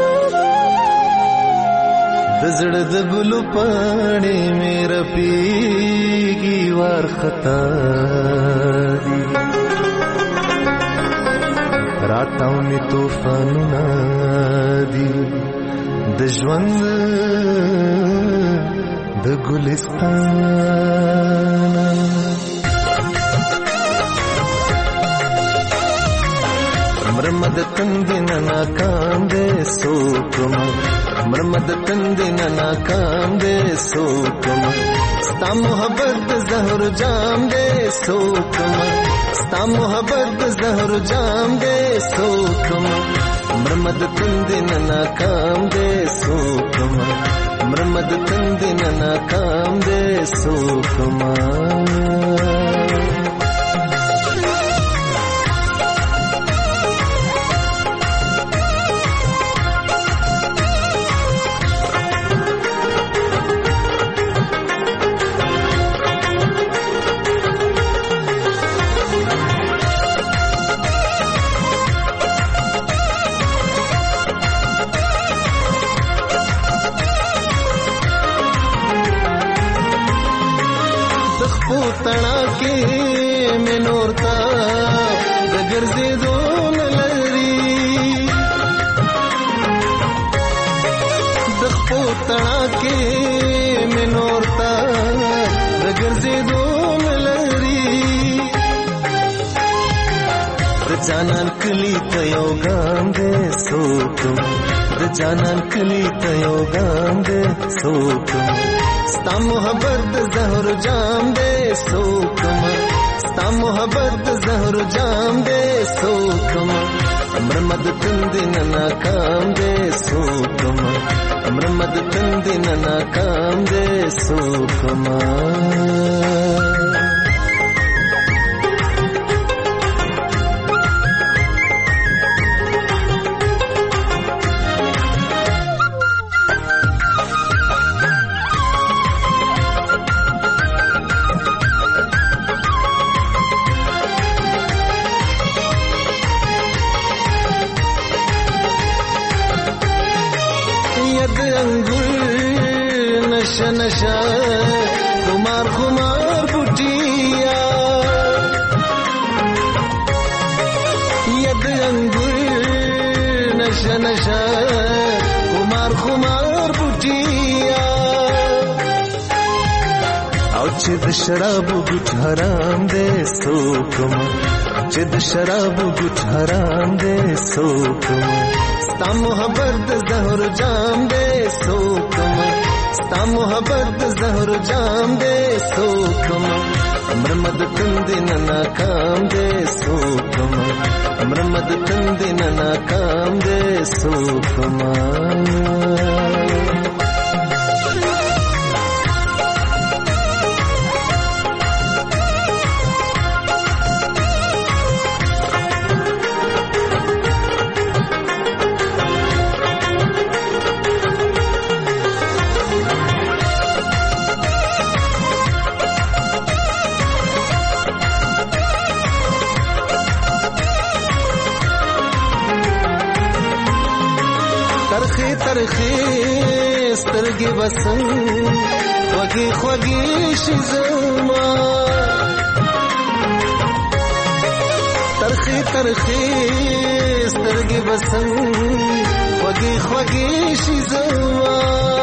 د زړه د ګلو پاڼې مې رپېږي وارخطا دي، راتاو مې طوفانونه دي د ژوند د ګلستان. مرمد تندنا ناکام دے سوکم، مرمد تندنا ناکام دے سوکم، ستا محبت د زهر جام دے سوکما ستا محبت د زهر جام دے سوکما مرمد تند ناکام دے سوکما مرمد تند ناکام دے سوکما تنا کې منورتا د ګرځېدو نه لري د خپو تنا کې منورتا د ګرځېدو نه لري د جانان کلی ته یو ګام دې سوکم د جانان کلی ته یو ګام دې سوکم ستا محبت د زهر جام دے سوکما ستا محبت د زهر جام دے سوکما مرمد تند ناکام دے سوکما مرمد تند ناکام دے سوکما नशा नशा खुमार खुमार बुटिया यद अंगुर नशा नशा खुमार खुमार बुटिया او چې د شرابو ګټ حرام دے سوکما چې د شرابو ګټ حرام دے سوکما ستا محبت د زهر جام دے سوکما ستا محبت د زهر جام دے سوکما مرمد تند ناکام دے سوکما مرمد تند ناکام دے سوکما ترخی سترګې بسن خوږې خوږې شي زما ترخی ترخی سترګې بسن خوږې خوږې شي زما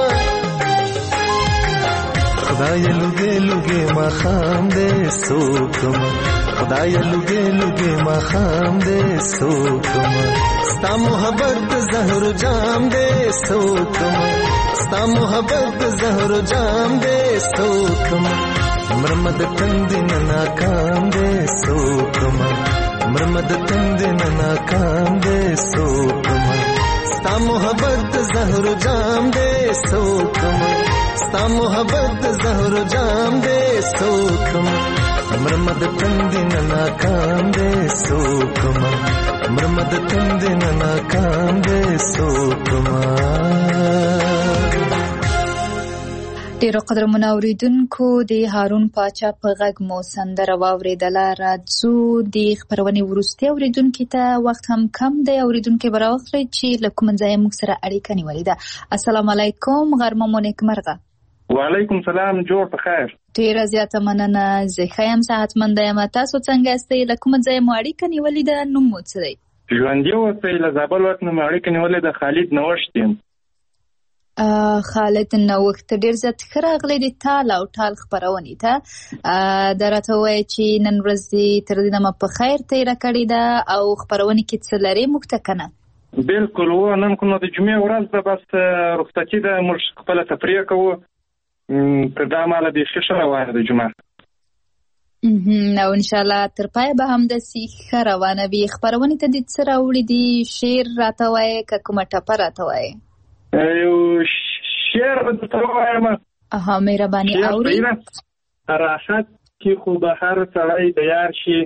خدای لوګې لوګې ما خام دې سوکما خدای لوګې لوګې ما خام دې سوکما ستا محبت د زهر جام دے سوکما ستا محبت د زهر جام دے سوکما مرمد تند ناکام دے سوکما مرمد تند ناکام دے سوکما ستا محبت د زهر جام دے سوکما ستا محبت د زهر جام دے سوکما مرمد تند ناکام دے سوکما مرمد تند ناکام دے سوکما ډیرو قدرمنو اوریدونکو د هارون پاچا په غږ مو سندره واوریدله. راځو د خبرونې وروستي اوریدونکو ته وخت هم کم دی. اوریدونکو براوخلي چې له کوم ځای موږ سره اړیکه نیولې ده. السلام علیکم، غرمه مو نیکمرغه. وعلیکم سلام، جوړ په خیر. ډیره زیاته مننه، زه ښه یم، صحتمند یم. تاسو څنګه یاست؟ له کوم ځای مو اړیکه نیولې ده؟ نوم مو څه دی؟ ژوندی اوسئ. له زابل ولایت نه مو اړیکه نیولې ده. خالد نوښت یم. خالد نوښت، ډیر زیات ښه راغلی د تال او ټال خپرونې ته. دا راته ووایه چې نن ورځ دې تر دې دمه په خیر تېره کړې ده او خپرونې کې څه لرې موږ ته که نه؟ بلکل و، نن کوم د جمعې ورځ ده، بس رخصتي ده، موږ خپله تفریح کوو. تر دا ماله بیخي ښه روانه ده جمعه. او انشاءالله تر پای به همداسې ښه روانه وي. خپرونې ته دې څه راوړي دي؟ شعر راته وایې که کومه ټپه راته وایې؟ یو شعر به درته ووایم. اها مهرباني اوري. راحت کې خو به هر سړی د یار شي،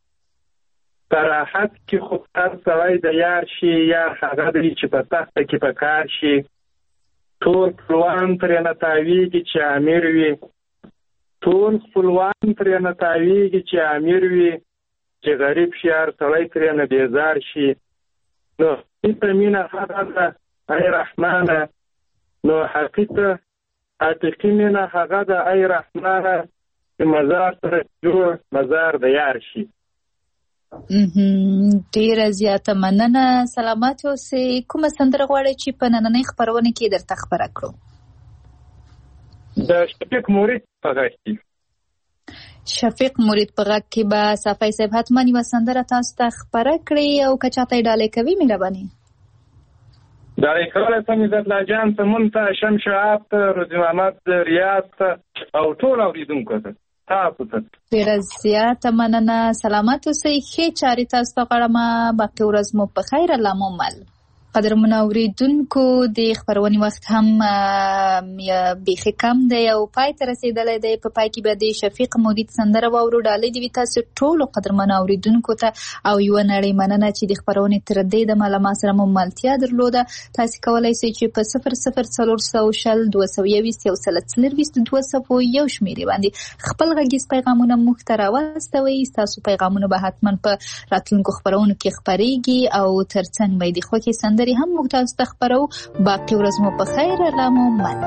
راحت کې خو هر سړی د یار شي، یار هغه دی چې په تخته کې په کار شي. ټول خپلوان پرې نه تاویږي چې امیر وي، ټول خپلوان پرې نه تاویږي چې امیر وي، چې غریب شي هر سړی پرې نه بیزار شي. نو حقیقه مینه هغه ده ای رحمانه، نو حقیقه حقیقي مینه هغه ده ای رحمانه، چې مزار سره جوړ مزار د یار شي. ډیره زیاته مننه، سلامات اوسئ. کومه سندره غواړئ چې په نننۍ خپرونه کې درته خپره کړو؟ د شفیق مرید په غږ کې. شفیق مرید په غږ کې به صافی صاحب حتما یوه سندره تاسو ته خپره کړي، او که چاته یې ډالۍ کوي مهرباني ډالۍ کولی سم عزت الله جان ته، مون ته، شمس شهاب ته، روزي محمد ریاض ته او ټول اورېدونکو ته تاسو ته ډېره زیاته مننه. سلامات اوسئ. ښې چارې تاسو ته غواړم. باقي ورځ مو په خیر. الله مو مل. قدرمنو اورېدونکو د خپرونې وخت هم بیخي کم دی او پای ته رسېدلی دی. په پای کې به د شفیق مرید سندره واورو. ډالۍ دې وي تاسو ټولو قدرمنو اورېدونکو ته، او یوه نړۍ مننه چې د خپرونې تر دې دمه له ما سره مو ملتیا درلوده. تاسو کولی شئ چې په صفر صفر څلور سوه شل دوه سوه یوویشت یو سل څلرویشت دوه سوه یو شمېرې باندې خپل غږیز پیغامونه موږ ته راواستوئ. ستاسو پیغامونه به حتما په راتلونکو خپرونو کې خپرېږي، او تر څنګ به د خوښې سندرې هم موږ تاسو ته خپرو. باقي ورځ مو په خیر. الله مو مل.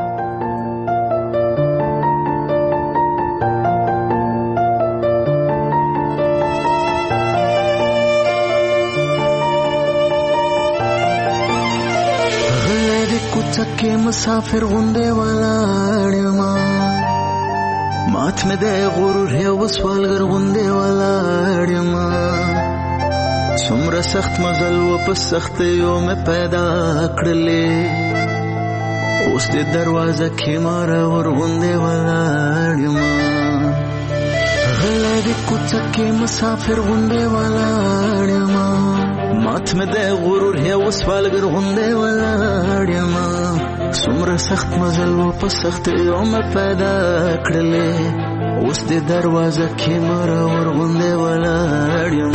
غلې کوڅه کې مسافر غوندې ولاړ ما، مات مې د غرور یو سوالګر غوندې ولاړ ما. څومره سخت مزل و په سختیو مې پیدا کړلې، اوس د دروازه کې ماره ورغوندې ولاړ یم. غلی د کوڅه کې مسافر غوندې ولاړ یم، مات مې د غرور یو سوالګر غوندې ولاړ یم. څومره سخت مزل و په سختیو مې پیدا کړلې، اوس د دروازه کې ماره ورغوندې ولاړ یم.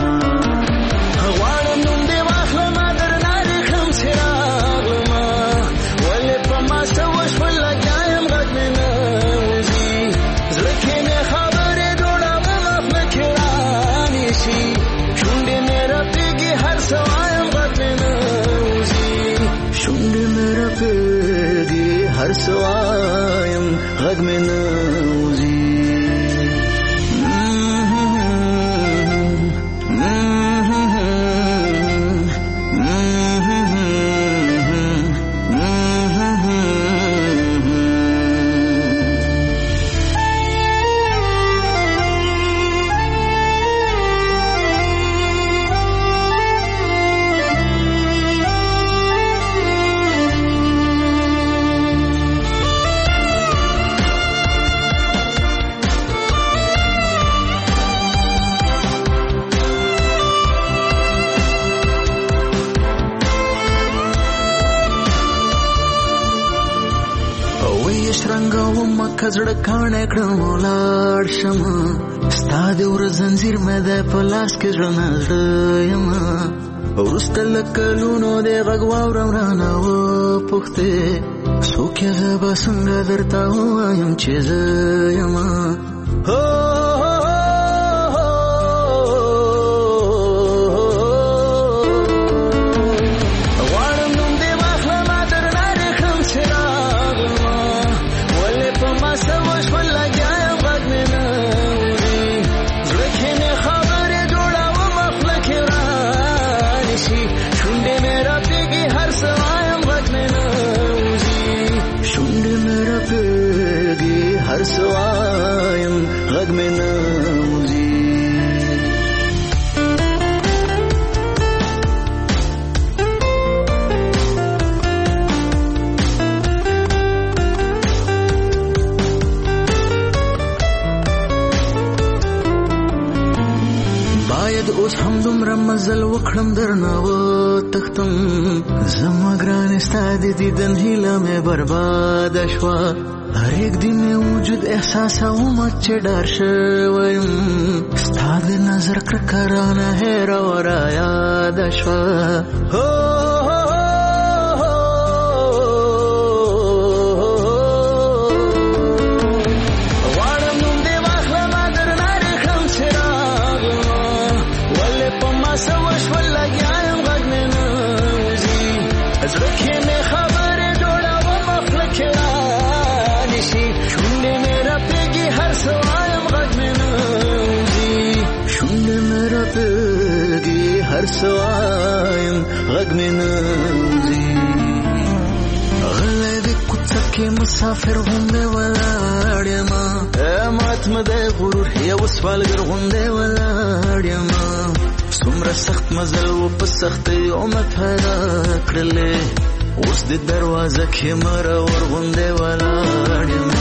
هر سوایم غږ مې نه وځي. کزړه کاڼه کړم ولاړ شمه، ستا د ورځ زنځیر مې د په لاس کې زړه نه زړه یمه. وروسته له کلونو د غږ واورم رانه وپوښتې، څوک یې زه به څنګه درته ووایم چې زه یمه. هر سوایم غږ مې نه شاید اوس هم دومره مزل وکړم درنه وتښتم زما ګرانې ستا د دیدن هیله مې برباده شوه هرېږ د مې وجود احساسومه چې ډار شوی یم ستا د نظر کرکه رانه هېروه رایاده شوه هر سوایم غږ مې نه وځي غلی د کوڅه کې مسافر غوندې ولاړ یمه ماتمه د غرور یو سوالګر غوندې ولاړ یمه څومره سخت مزل و په سختیو مې پیدا کړلې اوس د دروازه کې مرور غوندې ولاړ یمه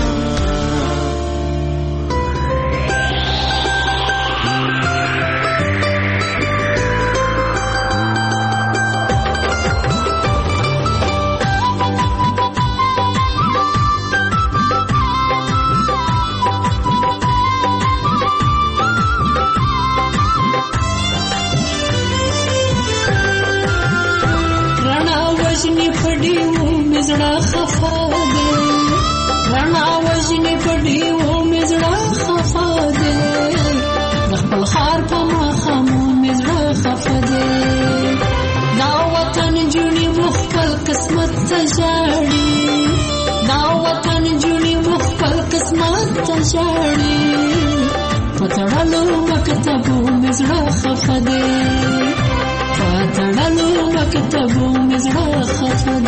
زړه خفا دی رڼا وژنې په ډیوو مې زړه خفا دی د خپل ښار په ماښامو مې زړه خفا دی دا وطن جوړې مو خپل قسمت ته ژاړي دا وطن جوړې مو خپل قسمت ته ژاړي په تړلو مکتبو مې زړه خفا دی په تړلو مکتبو مې زړه خفا دی